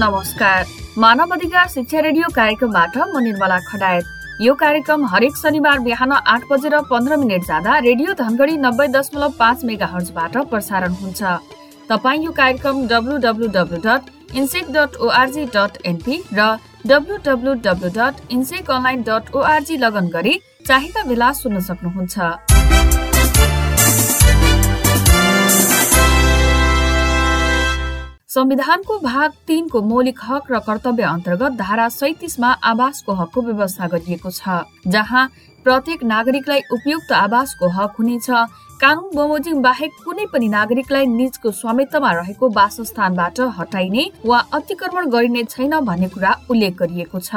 नमस्कार, मानव अधिकार शिक्षा रेडियो कार्यक्रमबाट म निर्मला खडायत। यो कार्यक्रम हरेक शनिबार बिहान 8:15 जाँदा रेडियो धनगढी 90.5 मेगाहर्जबाट प्रसारण हुन्छ। तपाईँ यो कार्यक्रम www.insec.org.np र www.inseconline.org लगइन गरी चाहेका बेला सुन्न सक्नुहुन्छ। संविधानको भाग 3 को मौलिक हक र कर्तव्य अन्तर्गत धारा 37 मा आवासको हकको व्यवस्था गरिएको छ, जहाँ प्रत्येक नागरिकलाई उपयुक्त आवासको हक हुनेछ। कानून बमोजिम बाहेक कुनै पनि नागरिकलाई निजको स्वामित्वमा रहेको वासस्थानबाट हटाइने वा अतिक्रमण गरिने छैन भन्ने कुरा उल्लेख गरिएको छ।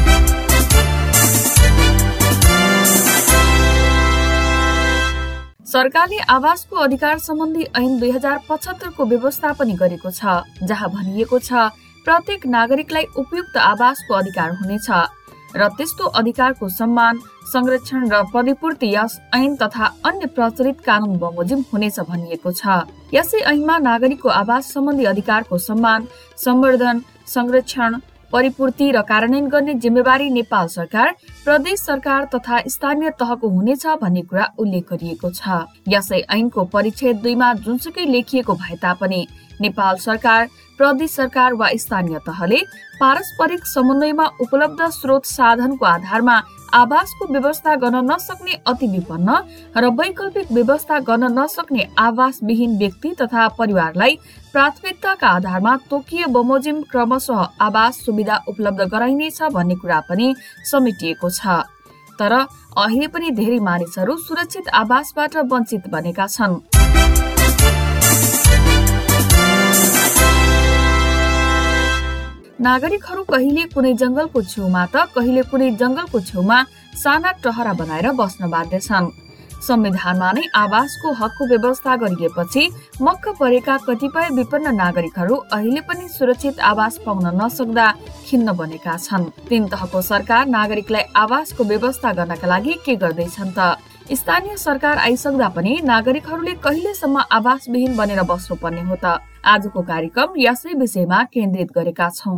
सरकारले आवासको अधिकार सम्बन्धी ऐन 2075 को व्यवस्था पनि गरेको छ, जहाँ भनिएको छ प्रत्येक नागरिकलाई उपयुक्त आवासको अधिकार हुनेछ र त्यस्तो अधिकारको सम्मान, संरक्षण र परिपूर्ति यस ऐन तथा अन्य प्रचलित कानून बमोजिम हुनेछ भनिएको छ। यसै ऐनमा नागरिकको आवास सम्बन्धी अधिकारको सम्मान, संवर्धन, संरक्षण, परिपूर्ति र कार्यान्वयन गर्ने जिम्मेवारी नेपाल सरकार, प्रदेश सरकार तथा स्थानीय तहको हुनेछ भन्ने कुरा उल्लेख गरिएको छ। यसै ऐनको परिच्छेद 2 मा जुनसुकै लेखिएको भए तापनि नेपाल सरकार, प्रदेश सरकार वा स्थानीय तहले पारस्परिक समन्वयमा उपलब्ध स्रोत साधनको आधारमा आवासको व्यवस्था गर्न नसक्ने अति विपन्न र वैकल्पिक व्यवस्था गर्न नसक्ने आवासविहीन व्यक्ति तथा परिवारलाई प्राथमिकताका आधारमा तोकिए बमोजिम क्रमशः आवास सुविधा उपलब्ध गराइनेछ भन्ने कुरा पनि समेटिएको छ। तर अहिले पनि धेरै मानिसहरू सुरक्षित आवासबाट वञ्चित बनेका छन्। नागरिकहरू कहिले कुनै जंगलको छेउमा त कहिले कुनै जंगलको छेउमा साना टहरा बनाएर बस्न बाध्य छन्। संविधानमा नै आवासको हकको व्यवस्था गरिएपछि मक्क परेका कतिपय विपन्न नागरिकहरू अहिले पनि सुरक्षित आवास पाउन नसक्दा खिन्न बनेका छन्। 3 तहको सरकार नागरिकलाई आवासको व्यवस्था गर्नका लागि के गर्दैछन् त? स्थानीय सरकार आइसक्दा पनि नागरिकहरूले कहिलेसम्म आवासविहीन बनेर बस्नुपर्ने हो त? आजको कार्यक्रम यसै विषयमा केन्द्रित गरेका छौं।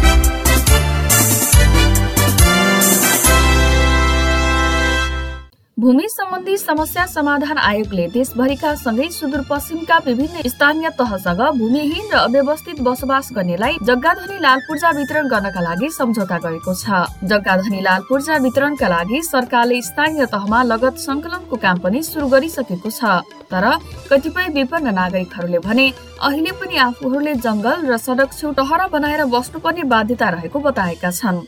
भूमि सम्बन्धी समस्या समाधान आयोगले देशभरिका सँगै सुदूरपश्चिमका विभिन्न स्थानीय तहसँग भूमिहीन र अव्यवस्थित बसोबास गर्नेलाई जग्गाधनी लाल पूर्जा वितरण गर्नका लागि सम्झौता गरेको छ। जग्गाधनी लाल पूर्जा वितरणका लागि सरकारले स्थानीय तहमा लगत संकलनको काम पनि सुरु गरिसकेको छ। तर कतिपय विपन्न नागरिकहरूले भने अहिले पनि आफूहरूले जंगल र सडक छेउ टहरा बनाएर बस्नुपर्ने बाध्यता रहेको बताएका छन्।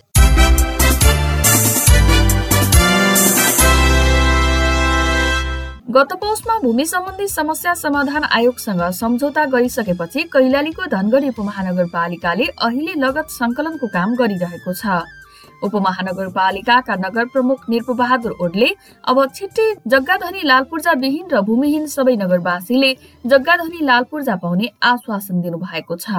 गत पौषमा भूमि सम्बन्धी समस्या समाधान आयोगसँग सम्झौता गरिसकेपछि कैलालीको धनगढी उपमहानगरपालिकाले अहिले लगत संकलनको काम गरिरहेको छ। उपमहानगरपालिकाका नगर प्रमुख निर्पबहादुर ओडले अब छिट्टै जग्गाधनी लाल पूर्जा विहीन र भूमिहीन सबै नगरवासीले जग्गाधनी लाल पूर्जा पाउने आश्वासन दिनु भएको छ।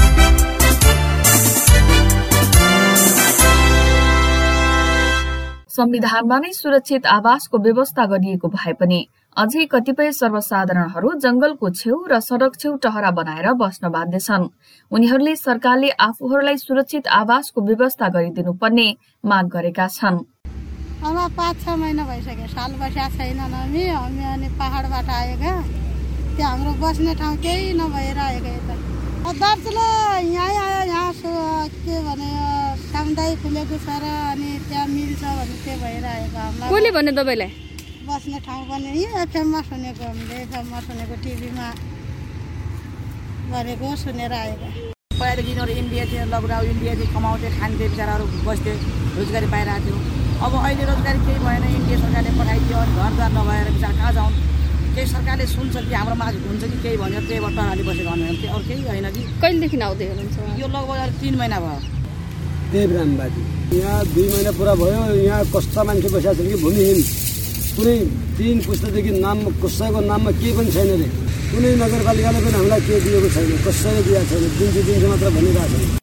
संविधानमा नै सुरक्षित आवासको व्यवस्था गरिएको भए पनि अझै कतिपय सर्वसाधारणहरू जंगलको छेउ र सडक छेउ टहरा बनाएर बस्न बाध्य छन्। उनीहरूले सरकारले आफूहरूलाई सुरक्षित आवासको व्यवस्था गरिदिनु पर्ने माग गरेका छन्। अब 5-6 महिना भइसक्यो, साल बस्या छैन हामी अनि पहाडबाट आएका, त्यो हाम्रो बस्ने ठाउँ केही नभएर आएका यता। दार्चुला यहाँ आयो, यहाँ के भने सामुदायिक खुलेको छ र अनि त्यहाँ मिल्छ भने त्यो भएर आएको हामीलाई। कसले भन्यो तपाईलाई? बस्ने ठाउँ पनि यहाँ एफएममा सुनेको, हामीले एफएममा सुनेको, टिभीमा गरेको सुनेर आएका। पहिला यिनीहरू इन्डियातिर लकडाउन, इन्डियातिर कमाउँथे, खान्थे, बिचराहरू बस्थे, रोजगारी पाइरहेको थियो। अब अहिले रोजगारी केही भएन, इन्डिया सरकारले पठाइदियो, घरद्वार नभएर बिचरा कहाँ जाउँ? केही सरकारले सुन्छ कि हाम्रो माझ हुन्छ कि केही भनेर त्यही टनाली बसेको भन्नुहुन्छ, अरू केही होइन कि। कहिलेदेखि आउँदै हुनुहुन्छ? यो लगभग 3 महिना भयो। देवराम बाजी यहाँ 2 महिना पुरा भयो। यहाँ कस्ता मान्छे बसेका छन् कि भूमिहीन, कुनै 3 पुस्तादेखि नाम कसैको नाममा केही पनि छैन रे। कुनै नगरपालिकाले पनि हामीलाई केही दिएको छैन, कसैले दिएको छैन, दिन्छ मात्र भनिरहेको छ।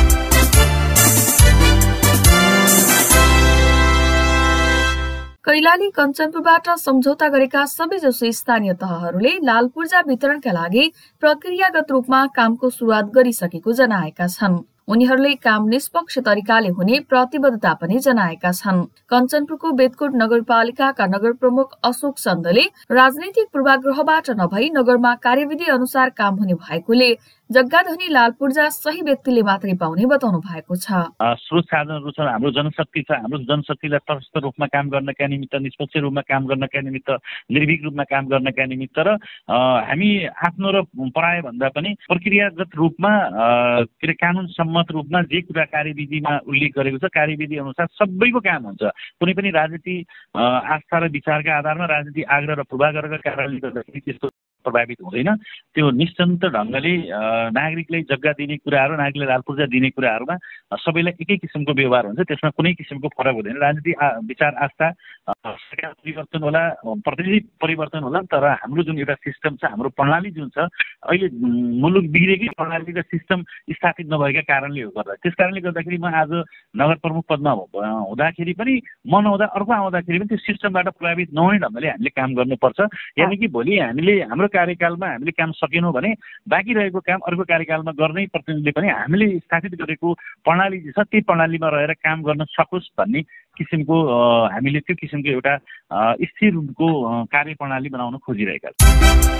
कैलाली कञ्चनपुरबाट सम्झौता गरेका सबैजसो स्थानीय तहहरूले लाल पूर्जा वितरणका लागि प्रक्रियागत रूपमा कामको सुरुवात गरिसकेको जनाएका छन्। उनीहरूले काम निष्पक्ष तरिकाले हुने प्रतिबद्धता पनि जनाएका छन्। कञ्चनपुरको बेतकोट नगरपालिकाका नगर प्रमुख अशोक चन्दले राजनैतिक पूर्वाग्रहबाट नभई नगरमा कार्यविधि अनुसार काम हुने भएकोले जग्गाधनी लाल पूर्जा सही व्यक्तिले मात्रै पाउने बताउनु भएको छ। स्रोत साधनहरू छ, हाम्रो जनशक्ति छ, हाम्रो जनशक्तिलाई तटस्थ रूपमा काम गर्नका निमित्त, निष्पक्ष रूपमा काम गर्नका निमित्त, निर्भीक रूपमा काम गर्नका निमित्त र हामी आफ्नो र पराय भन्दा पनि प्रक्रियागत रूपमा कानुन सम्मत रूपमा जे कुरा कार्यविधिमा उल्लेख गरेको छ कार्यविधि अनुसार सबैको काम हुन्छ। कुनै पनि राजनीति आस्था र विचारका आधारमा राजनीति आग्रह र पूर्वाग्रहका कारणले गर्दाखेरि त्यस्तो प्रभावित हुँदैन। त्यो निश्चिन्त ढङ्गले नागरिकलाई जग्गा दिने कुराहरू, नागरिकलाई लाल पूर्जा दिने कुराहरूमा सबैलाई एकै किसिमको व्यवहार हुन्छ, त्यसमा कुनै किसिमको फरक हुँदैन। राजनीति विचार आस्था सरकार परिवर्तन होला, प्रतिनिधि परिवर्तन होला, तर हाम्रो जुन एउटा सिस्टम छ, हाम्रो प्रणाली जुन छ, अहिले मुलुक बिग्रेकै प्रणाली र सिस्टम स्थापित नभएका कारणले हो गर्दा। त्यस कारणले गर्दाखेरि म आज नगर प्रमुख पदमा हुँदाखेरि पनि म नहुँदा अर्को आउँदाखेरि पनि त्यो सिस्टमबाट प्रभावित नहुने ढङ्गले हामीले काम गर्नुपर्छ। यानि कि भोलि हामीले हाम्रो कार्यकालमा हामीले काम सकेनौँ भने बाँकी रहेको काम अर्को कार्यकालमा गर्ने प्रतिनिधिले पनि हामीले स्थापित गरेको प्रणाली छ त्यही प्रणालीमा रहेर काम गर्न सकोस् भन्ने किसिमको हामीले त्यो किसिमको एउटा स्थिर रूपको कार्यप्रणाली बनाउन खोजिरहेका छौँ।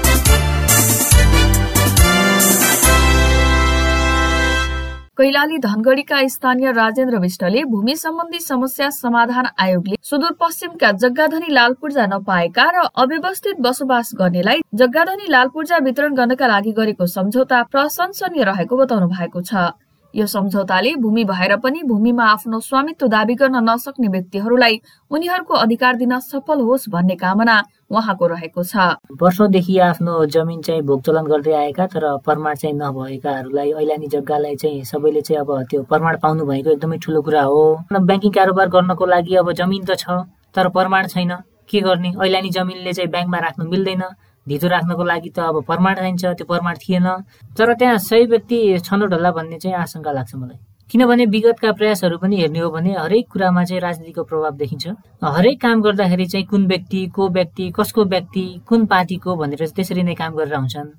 कैलाली धनगढीका स्थानीय राजेन्द्र विष्टले भूमि सम्बन्धी समस्या समाधान आयोगले सुदूरपश्चिमका जग्गाधनी लाल पूर्जा नपाएका र अव्यवस्थित बसोबास गर्नेलाई जग्गाधनी लाल पूर्जा वितरण गर्नका लागि गरेको सम्झौता प्रशंसनीय रहेको बताउनु भएको छ। यो सम्झौताले भूमि भएर पनि भूमिमा आफ्नो स्वामित्व दावी गर्न नसक्ने व्यक्तिहरूलाई उनीहरूको अधिकार दिन सफल होस् भन्ने कामना उहाँको रहेको छ। वर्षौंदेखि आफ्नो जमिन चाहिँ भोगचलन गर्दै आएका तर प्रमाण चाहिँ नभएकाहरूलाई ऐलानी जग्गालाई चाहिँ सबैले चाहिँ अब त्यो प्रमाण पाउनु भएको एकदमै ठुलो कुरा हो। ब्याङ्किङ कारोबार गर्नको लागि अब जमिन त छ तर प्रमाण छैन, के गर्ने? ऐलानी जमिनले चाहिँ ब्याङ्कमा राख्नु मिल्दैन, धितो राख्नको लागि त अब प्रमाण चाहिन्छ, त्यो प्रमाण थिएन। तर त्यहाँ सही व्यक्ति छनौट होला भन्ने चाहिँ आशंका लाग्छ मलाई। किनभने विगतका प्रयासहरू पनि हेर्ने हो भने हरेक कुरामा चाहिँ राजनीतिको प्रभाव देखिन्छ। हरेक काम गर्दाखेरि चाहिँ कुन व्यक्ति, को व्यक्ति, कसको व्यक्ति, कुन पार्टीको भनेर त्यसरी नै काम गरेर हुन्छन्।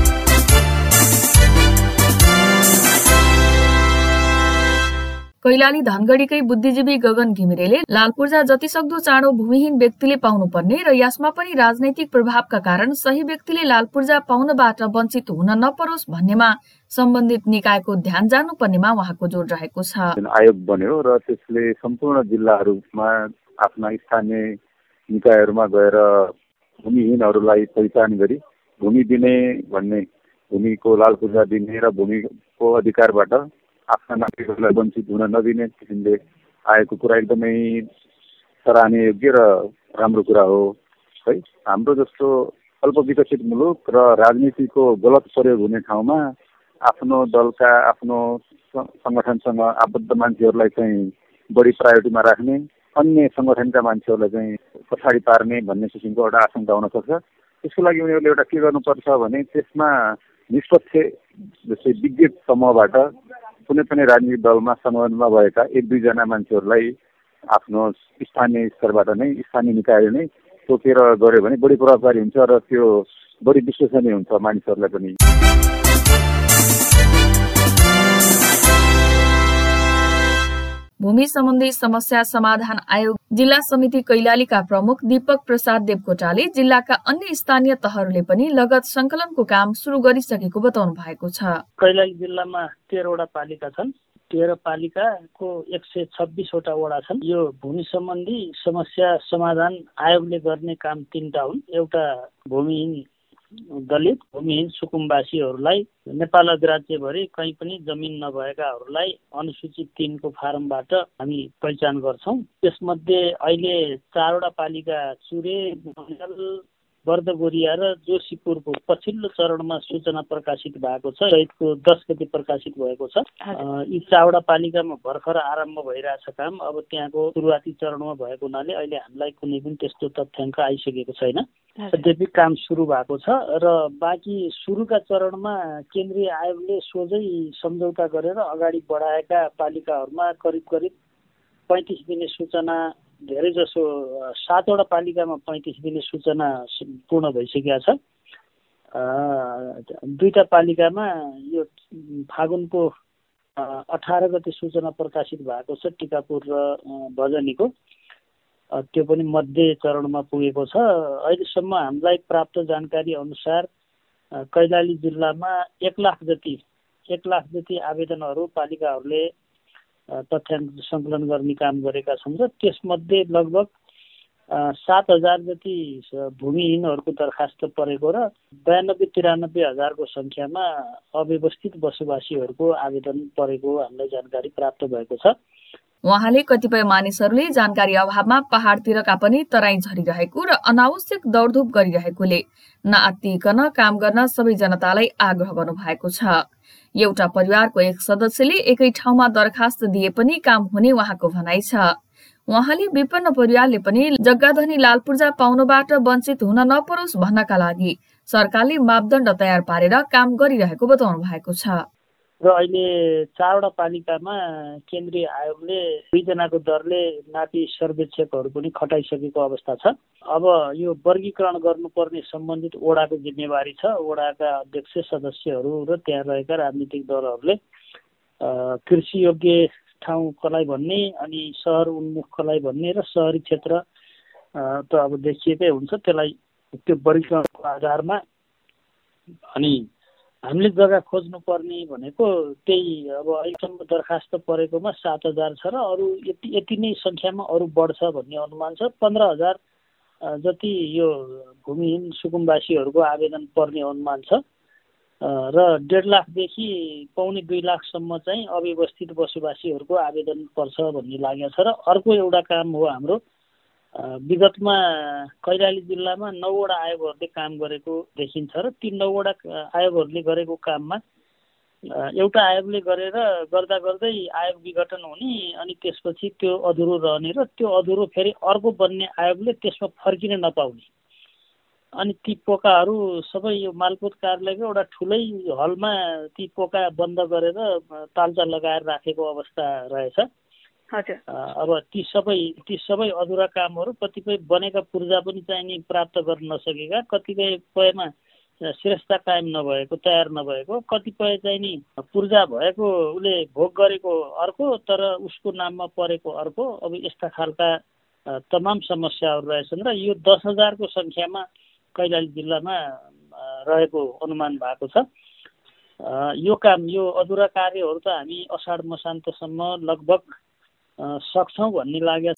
कैलाली धनगढीकै बुद्धिजीवी गगन घिमिरेले लाल पूर्जा जतिसक्दो चाँडो भूमिहीन व्यक्तिले पाउनुपर्ने र यसमा पनि राजनैतिक प्रभावका कारण सही व्यक्तिले लाल पूर्जा पाउनबाट वञ्चित हुन नपरोस् भन्नेमा सम्बन्धित निकायको ध्यान जानुपर्नेमा उहाँको जोड रहेको छ। आयोग बन्यो र त्यसले सम्पूर्ण जिल्लाहरूमा आफ्ना स्थानीय निकायहरूमा गएर भूमिहीनहरूलाई पहिचान गरी भूमि दिने भन्ने, भूमिको लाल पूर्जा दिने र भूमिको अधिकारबाट आफ्ना नागरिकहरूलाई वञ्चित हुन नदिने किसिमले आएको कुरा एकदमै सराहनीय योग्य र राम्रो कुरा हो है। हाम्रो जस्तो अल्पविकसित मुलुक र राजनीतिको गलत प्रयोग हुने ठाउँमा आफ्नो दलका, आफ्नो संगठनसँग आबद्ध मान्छेहरूलाई चाहिँ बढी प्रायोरिटीमा राख्ने, अन्य संगठनका मान्छेहरूलाई चाहिँ पछाडि पार्ने भन्ने किसिमको एउटा आशंका हुन सक्छ। त्यसको लागि उनीहरूले एउटा के गर्नुपर्छ भने त्यसमा निष्पक्ष जस्तै विज्ञ समूहबाट कुनै पनि राजनीतिक दलमा संलग्नमा भएका 1-2 मान्छेहरूलाई आफ्नो स्थानीय स्तरबाट नै, स्थानीय निकायले नै तोकेर गऱ्यो भने बढी प्रभावकारी हुन्छ र त्यो बढी विश्वसनीय हुन्छ मानिसहरूलाई पनि। भूमि सम्बन्धी समस्या समाधान आयोग जिल्ला समिति कैलालीका प्रमुख दीपक प्रसाद देवकोटाले जिल्लाका अन्य स्थानीय तहहरूले पनि लगत संकलनको काम सुरु गरिसकेको बताउनु भएको छ। कैलाली जिल्लामा 13 वटा पालिका छन्। 13 पालिकाको 126 वटा वडा छन्। यो भूमि सम्बन्धी समस्या समाधान आयोगले गर्ने काम 3टा हुन्। एउटा भूमिहीन दलित, भूमिहीन सुकुम्बासीहरूलाई नेपाल अधिराज्यभरि कहीँ पनि जमिन नभएकाहरूलाई अनुसूची 3 को फारमबाट हामी पहिचान गर्छौँ। त्यसमध्ये अहिले 4 वटा पालिका चुरे, बर्दगोरिया र जोशीपुरको पछिल्लो चरणमा सूचना प्रकाशित भएको छ। चैतको 10 गते प्रकाशित भएको छ। यी 4 वटा पालिकामा भर्खर आरम्भ भइरहेछ काम। अब त्यहाँको सुरुवाती चरणमा भएको हुनाले अहिले हामीलाई कुनै पनि त्यस्तो तथ्याङ्क आइसकेको छैन। यद्यपि काम सुरु भएको छ र बाँकी सुरुका चरणमा केन्द्रीय आयोगले सोझै सम्झौता गरेर अगाडि बढाएका पालिकाहरूमा करिब 35 दिने सूचना, धेरै जसो 7 वटा पालिकामा 35 दिने सूचना पूर्ण भइसकेका छ। 2टा पालिकामा यो फागुनको 18 गते सूचना प्रकाशित भएको छ टिकापुर र भजनीको, त्यो पनि मध्य चरणमा पुगेको छ। अहिलेसम्म हामीलाई प्राप्त जानकारी अनुसार कैलाली जिल्लामा 1 लाख जति आवेदनहरू पालिकाहरूले तथ्याङ्क सङ्कलन गर्ने काम गरेका छन् र त्यसमध्ये लगभग 7,000 जति भूमिहीनहरूको दरखास्त परेको र 92-93 हजारको सङ्ख्यामा अव्यवस्थित बसोबासीहरूको आवेदन परेको हामीलाई जानकारी प्राप्त भएको छ। उहाँले कतिपय मानिसहरूले जानकारी अभावमा पहाडतिरका पनि तराई झरिरहेको र अनावश्यक दौडधुप गरिरहेकोले नआत्तिकन काम गर्न सबै जनतालाई आग्रह गर्नुभएको छ। एउटा परिवारको एक सदस्यले एकै ठाउँमा दरखास्त दिए पनि काम हुने उहाँको भनाइ छ। उहाँले विपन्न परिवारले पनि जग्गाधनी लाल पूर्जा पाउनबाट वञ्चित हुन नपरोस् भन्नका लागि सरकारले मापदण्ड तयार पारेर काम गरिरहेको बताउनु भएको छ। र अहिले 4वटा पालिकामा केन्द्रीय आयोगले 2 जनाको दरले नापी सर्वेक्षकहरू पनि खटाइसकेको अवस्था छ। अब यो वर्गीकरण गर्नुपर्ने सम्बन्धित वडाको जिम्मेवारी छ। वडाका अध्यक्ष सदस्यहरू र त्यहाँ रहेका राजनीतिक दलहरूले कृषि योग्य ठाउँ कसलाई भन्ने अनि सहर उन्मुख कसलाई भन्ने र शहरी क्षेत्र त अब देखिएकै हुन्छ, त्यसलाई त्यो वर्गीकरणको आधारमा अनि हामीले जग्गा खोज्नु पर्ने भनेको त्यही अब अहिलेसम्म दरखास्त परेकोमा 7,000 छ र अरू यति नै सङ्ख्यामा अरू बढ्छ भन्ने अनुमान छ। 15,000 जति यो भूमिहीन सुकुम्बासीहरूको आवेदन पर्ने अनुमान छ र 1.5 लाखदेखि 1.25 लाखसम्म चाहिँ अव्यवस्थित बसोबासीहरूको आवेदन पर्छ भन्ने लागेको छ। र अर्को एउटा काम हो हाम्रो विगतमा कैलाली जिल्लामा 9वटा आयोगहरूले काम गरेको देखिन्छ र ती 9वटा आयोगहरूले गरेको काममा एउटा आयोगले गर्दा गर्दै आयोग विघटन हुने अनि त्यसपछि त्यो अधुरो रहने र त्यो अधुरो फेरि अर्को बन्ने आयोगले त्यसमा फर्किन नपाउने अनि ती पोकाहरू सबै यो मालपोत कार्यालयको एउटा ठुलै हलमा ती पोका बन्द गरेर तालचा लगाएर राखेको अवस्था रहेछ। अब ती सबै अधुरा कामहरू कतिपय बनेका पूर्जा पनि चाहिने प्राप्त गर्न नसकेका, कतिपयमा शिरस्ता कायम नभएको तयार नभएको, कतिपय चाहिँ नि पूर्जा भएको उसले भोग गरेको अर्को तर उसको नाममा परेको अर्को, अब यस्ता खालका तमाम समस्याहरू रहेछन् र यो 10,000को सङ्ख्यामा कैलाली जिल्लामा रहेको अनुमान भएको छ। यो अधुरा कार्यहरू त हामी असाढ मसान्तसम्म लगभग सक्छौँ भन्ने लाग्यो।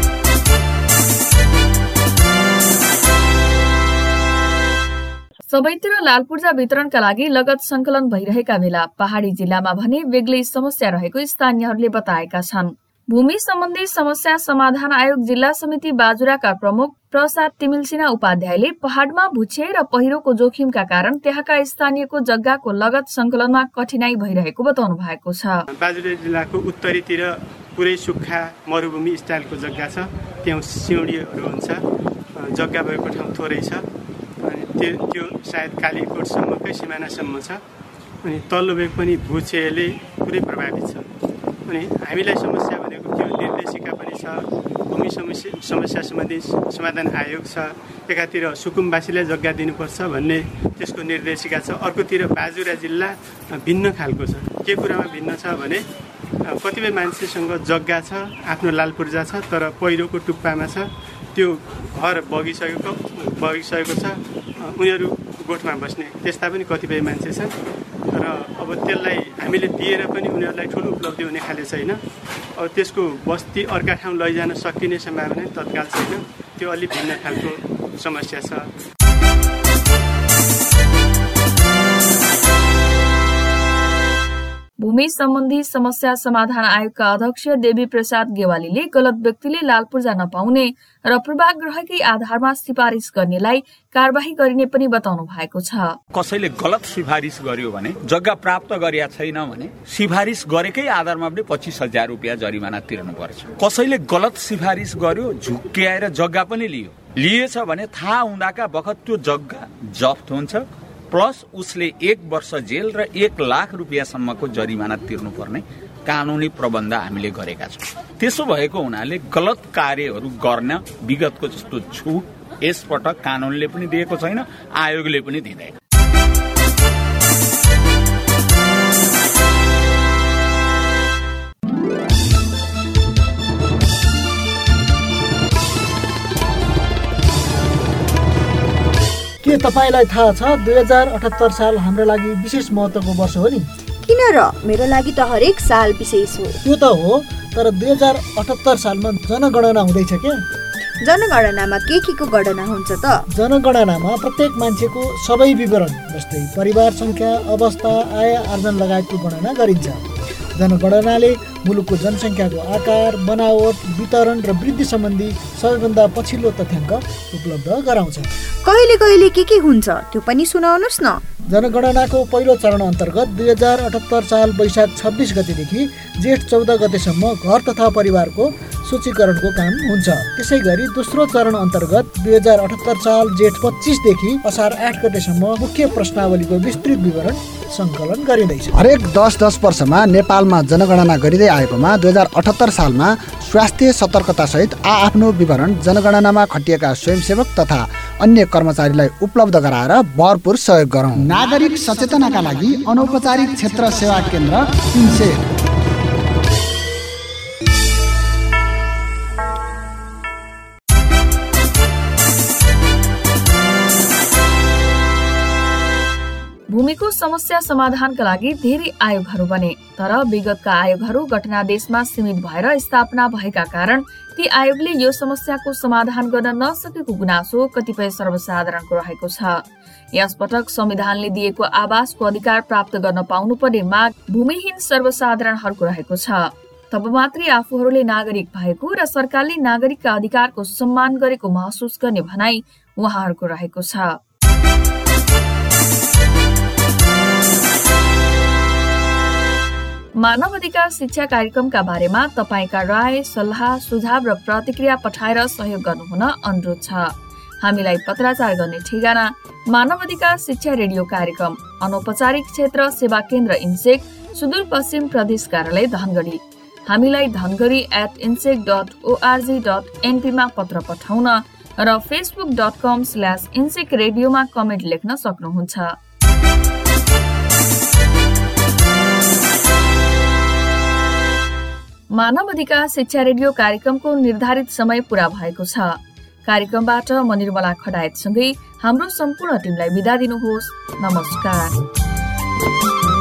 सबैतिर लाल पूर्जा वितरणका लागि लगत संकलन भइरहेका बेला पहाडी जिल्लामा भने बेग्लै समस्या रहेको स्थानीयहरूले बताएका छन्। भूमि सम्बन्धी समस्या समाधान आयोग जिल्ला समिति बाजुराका प्रमुख प्रसाद तिमिलसिना उपाध्यायले पहाडमा भुच्छे र पहिरोको जोखिमका कारण त्यहाँका स्थानीयको जग्गाको लगत संकलनमा कठिनाई भइरहेको बताउनु भएको छ। बाजुरा जिल्लाको उत्तरीतिर पुरै सुक्खा मरुभूमि स्टाइलको जग्गा छ, त्यहाँ सिउँडीहरू हुन्छ, जग्गा भएको ठाउँ थोरै छ अनि त्यो सायद कालीकोटसम्मकै सिमानासम्म छ अनि तल्लो भेग पनि भुच्छेले पुरै प्रभावित छ। अनि हामीलाई समस्या भनेको त्यो निर्देशिका पनि छ, भूमि समस्या सम्बन्धी समाधान आयोग छ, एकातिर सुकुम्बासीलाई जग्गा दिनुपर्छ भन्ने त्यसको निर्देशिका छ, अर्कोतिर बाजुरा जिल्ला भिन्न खालको छ। के कुरामा भिन्न छ भने कतिपय मान्छेसँग जग्गा छ, आफ्नो लाल पूर्जा छ तर पहिरोको टुप्पामा छ, त्यो घर बगिसकेको छ, उनीहरू गोठमा बस्ने त्यस्ता पनि कतिपय मान्छे छन् र अब त्यसलाई हामीले दिएर पनि उनीहरूलाई ठुलो उपलब्धि हुने खाले छैन। अब त्यसको बस्ती अर्का ठाउँ लैजान सकिने सम्भावना तत्काल छैन, त्यो अलिक भिन्न खालको समस्या छ। भूमि सम्बन्धी समस्या समाधान आयोगका अध्यक्ष देवी प्रसाद गेवालीले गलत व्यक्तिले लाल पूर्जा नपाउने र पूर्वाग्रहकै आधारमा सिफारिस गर्नेलाई कारबाही गरिने पनि बताउनु भएको छ। कसैले गलत सिफारिस गर्यो भने जग्गा प्राप्त गरेका छैन भने सिफारिस गरेकै आधारमा पनि 25,000 रुपियाँ जरिमाना तिर्नुपर्छ। कसैले गलत सिफारिस गर्यो, झुक्क्याएर जग्गा पनि लिएछ भने थाहा हुँदाका बखत त्यो जग्गा जफ्त हुन्छ, प्लस उसले 1 वर्ष जेल र 1 लाख रुपियाँसम्मको जरिमाना तिर्नुपर्ने कानुनी प्रबन्ध हामीले गरेका छौँ। त्यसो भएको हुनाले गलत कार्यहरू गर्न विगतको जस्तो छुट यसपटक कानुनले पनि दिएको छैन, आयोगले पनि दिँदैन। के तपाईलाई थाहा छ 2078 साल हाम्रो लागि विशेष महत्त्वको वर्ष हो नि? किन र? मेरो लागि त हरेक साल विशेष हो। त्यो त हो, तर 2078 सालमा जनगणना हुँदैछ क्या। जनगणनामा के को गणना हुन्छ त? जनगणनामा प्रत्येक मान्छेको सबै विवरण जस्तै परिवार संख्या, अवस्था, आय आर्जन लगायतको गणना गरिन्छ। जनगणनाले मुलुकको जनसङ्ख्याको आकार, बनावट, वितरण र वृद्धि सम्बन्धी सबैभन्दा पछिल्लो तथ्याङ्क उपलब्ध गराउँछ। कहिले कहिले के हुन्छ त्यो पनि सुनाउनुस् न। जनगणनाको पहिलो चरण अन्तर्गत 2078 साल वैशाख 26 गतेदेखि जेठ 14 गतेसम्म घर तथा परिवारको सूचीकरणको काम हुन्छ। त्यसै गरी दोस्रो चरण अन्तर्गत 2078 साल जेठ 25 देखि असार 8 गतेसम्म मुख्य प्रश्नावलीको विस्तृत विवरण सङ्कलन गरिँदैछ। हरेक 10 वर्षमा नेपालमा जनगणना गरिँदै आएकोमा 2078 सालमा स्वास्थ्य सतर्कता सहित आफ्नो विवरण जनगणनामा खटिएका स्वयंसेवक तथा अन्य कर्मचारीलाई उपलब्ध गराएर भरपूर सहयोग गरौँ। नागरिक सचेतनाका लागि अनौपचारिक क्षेत्र सेवा केन्द्र इन्सेक। भूमिको समस्या समाधानका लागि धेरै आयोगहरू बने, तर विगतका आयोगहरू घटनादेशमा सीमित भएर स्थापना भएका कारण ती आयोगले यो समस्याको समाधान गर्न नसकेको गुनासो कतिपय सर्वसाधारणको रहेको छ। यसपटक संविधानले दिएको आवासको अधिकार प्राप्त गर्न पाउनुपर्ने माग भूमिहीन सर्वसाधारणहरूको रहेको छ। तब मात्रै आफूहरूले नागरिक भएको र सरकारले नागरिकका अधिकारको सम्मान गरेको महसुस गर्ने भनाई उहाँहरूको रहेको छ। मानव अधिकार शिक्षा कार्यक्रमका बारेमा तपाईका राय, सल्लाह, सुझाव र प्रतिक्रिया पठाएर सहयोग गर्नुहुन अनुरोध छ। हामीलाई पत्राचार गर्ने ठेगाना मानव अधिकार शिक्षा रेडियो कार्यक्रम, अनौपचारिक क्षेत्र सेवा केन्द्र इन्सेक, सुदूरपश्चिम प्रदेश कार्यालय धनगढी। हामीलाई धनगढी@insec.org.np मा पत्र पठाउन र facebook.com/insec रेडियोमा कमेन्ट लेख्न सक्नुहुन्छ। मानव अधिकार शिक्षा रेडियो कार्यक्रमको निर्धारित समय पूरा भएको छ। कार्यक्रमबाट म निर्मला खडायतसँगै हाम्रो सम्पूर्ण टिमलाई बिदा दिनुहोस्। नमस्कार।